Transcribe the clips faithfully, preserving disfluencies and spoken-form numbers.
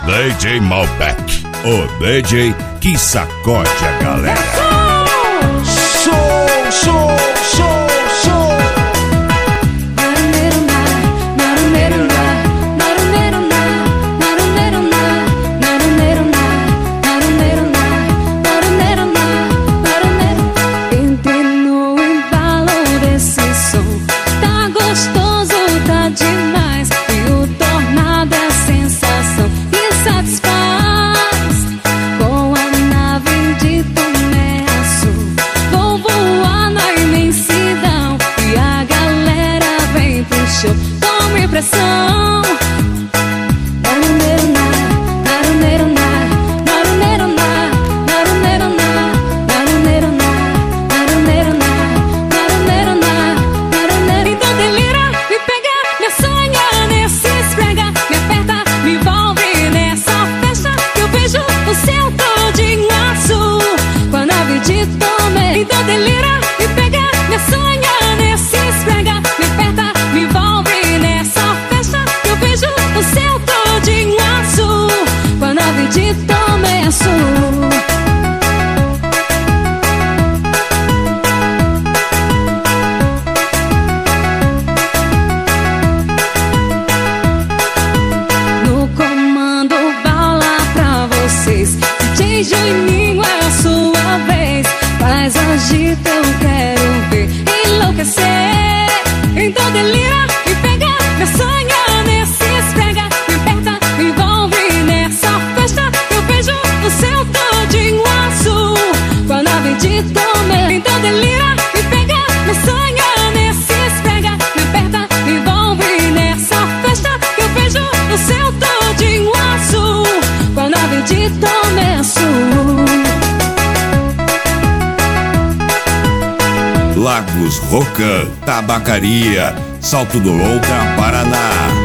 D J Malbec, o D J que sacode a galera. Show, show, show, show. Entrei no embalo desse som, tá gostoso, tá demais. E o tornado é sensação que satisfaz. Com a nave de Tomé Açu, vou voar na imensidão e a galera vem pro show. Tome pressão. Então delira, me pega, me sonha nesse esfrega, me aperta, me envolve nessa festa que eu vejo o céu todinho azul com a nave de Tomé. Então delira, me pega, me sonha nesse esfrega, me aperta, me envolve nessa festa que eu vejo o céu todinho azul com a nave de Tomé Açu. No comando, bala pra vocês. D J Juninho, é a sua vez. Faz agita, eu quero ver enlouquecer. Então delira, me pega, me sonha nesse esfrega, me aperta, me envolve nessa festa que eu vejo o céu todinho azul com a nave de Tomé. Então delira, me pega, me sonha nesse esfrega, me aperta, me envolve nessa festa que eu vejo o céu todinho azul com a nave de Tomé Açu. Lagos, Rocan, Tabacaria, Salto do Longa, Paraná.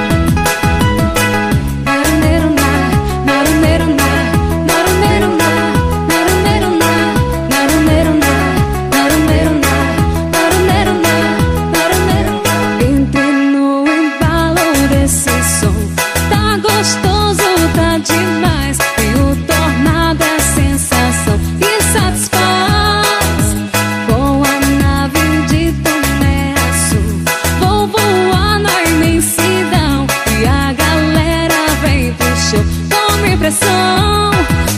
Entrei no embalo desse som, tá gostoso, tá demais. E o tornado é sensação que satisfaz. Com a nave de Tomé Açu, vou voar na imensidão e a galera vem pro show. Tome pressão.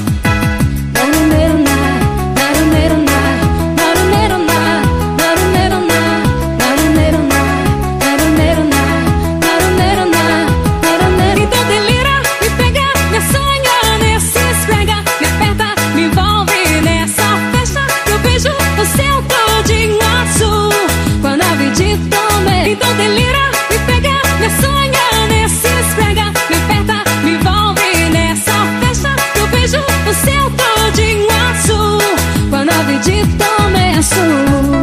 Então delira, me pega, me sonha nesse esfrega, me aperta, me envolve nessa festa que eu vejo o céu todinho azul com a nave de Tomé. Então delira, me pega, me sonha nesse esfrega, me aperta, me envolve nessa festa que eu vejo o céu todinho azul com a nave de Tomé Açu.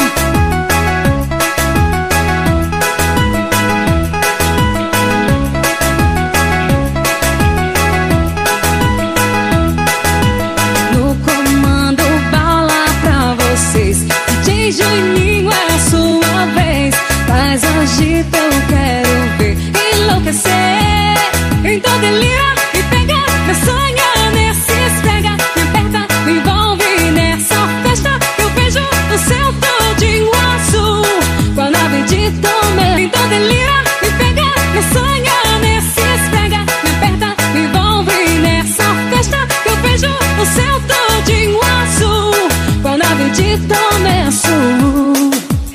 No comando, bala pra vocês. D J Juninho, é a sua vez. Faz agita, eu quero ver enlouquecer. Então delira, me pega, me sonha nesse esfrega, me aperta, me envolve nessa festa que eu vejo o céu todinho azul com a nave de Tomé. Então delira, me pega, me sonha nesse esfrega, me aperta, me envolve nessa festa que eu vejo o céu todinho azul com a nave de Tomé Açu.